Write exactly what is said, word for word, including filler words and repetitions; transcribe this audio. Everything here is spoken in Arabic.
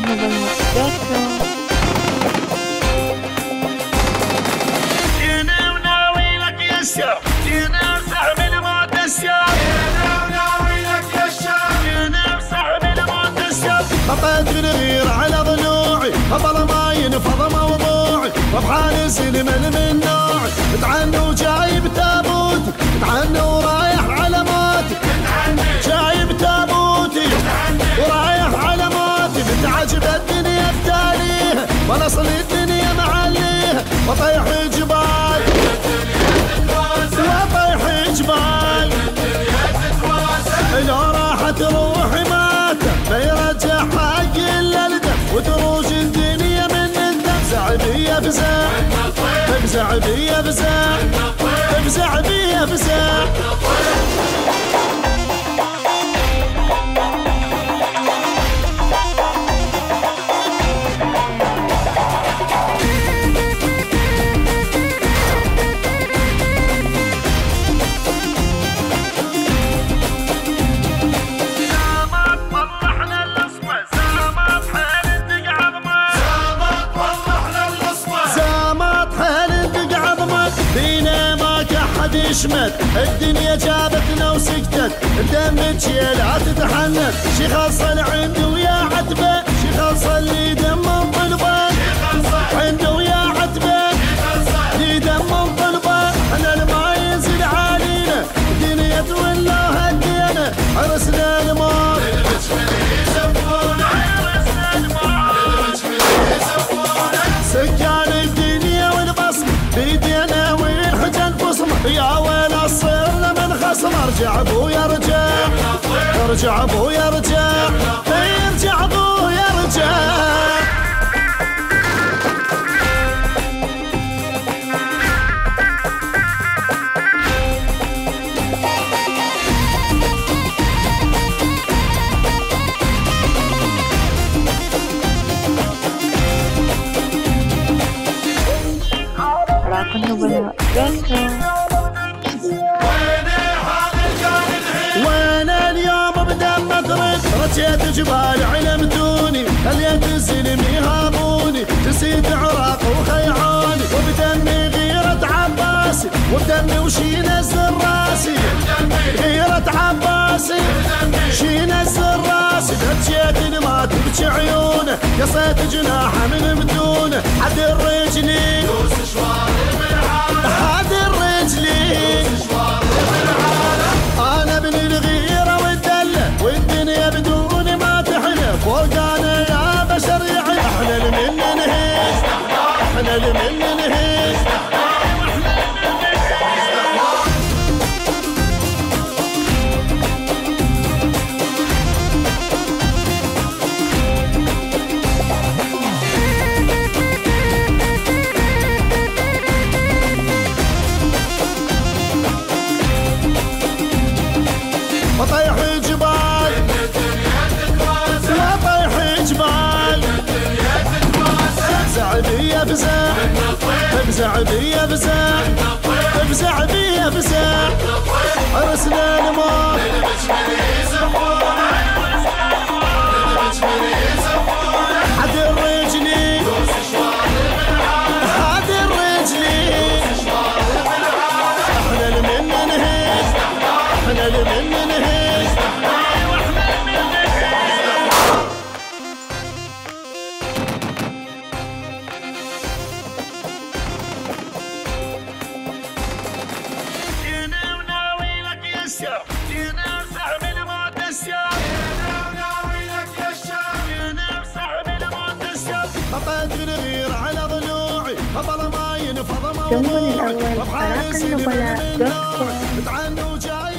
نبلاء دوت كوم. جينا وناوي لك يا الشام، جينا وصاحب الموت الشام، جينا وناوي لك يا الشام، جينا وصاحب الموت الشام. خطيت بالغير على ضلوعي قبل ما ينفض موضوعي، وبحال سلمن من نوعي اتعني وجايب تابوتي، اتعني ورايح على موتي، جايب تابوتي ورايح على موتي. بتعجب الدنيا بتاليها ولا اصل الدنيا معليها، وطيح جبال وطيح جبال لو راحت روحي ماتت بيرجع حق الا الدم، وتروج الدنيا من الدم. فزع بيا فزع فزع بيا فزع فزع بيا فزع. يشمت الدنيا جابتنا وسكتت، الدم تشيلها تتحنت. شي خلص عنده ويا عتبه، شي خلص اللي دم طلبه، عنده ويا عتبه اللي دم طلبه. احنا الما ينزل علينا الدنيا تولوها هدينا، عرسنا الموت سكان الدنيا والبصم بيدينا والحجن فصم. يا ويل الصرنا من خصم، ارجع ابويا ارجع ارجع ابويا ارجع ارجع ابويا ارجع. راكن نبلاء دوت كوم. وين اليوم بدم مطرب رجيت جبال علمتوني، خليت السلم يهابوني، نسيت عراق وخيعاني، وبدمي غيرة عباسي وبدمي وشي نزل راسي، غيرة عباسي شي نزل راسي. بكيت ما تبكي عيونه، قصيت جناحه من بدونه، حد الرجلي حد الرجلي. انا ابن الغيرة والدلة والدنيا بدون ما تحلى، فوقانا يا بشر يعي. احنا المن نهيج احنا المن نهيج. وطيح جبال وطيح جبال فزع بيا فزع فزع بيا فزع فزع بيا فزع. عرسنا الموت حد الرجلي حد الرجلي. احنا المن نهيج احنا المن نهيج. جينا وناوي لك يا الشام، جينا وصاحب الموت الشام، جينا وناوي لك يا الشام، جينا وصاحب الموت الشام. خطيت بالغير على ضلوعي قبل ما ينفض جنبنا موضوعي، الأول وبحال راكن سلمن نبلاء من دوت نوعي كوم. اتعني وجايب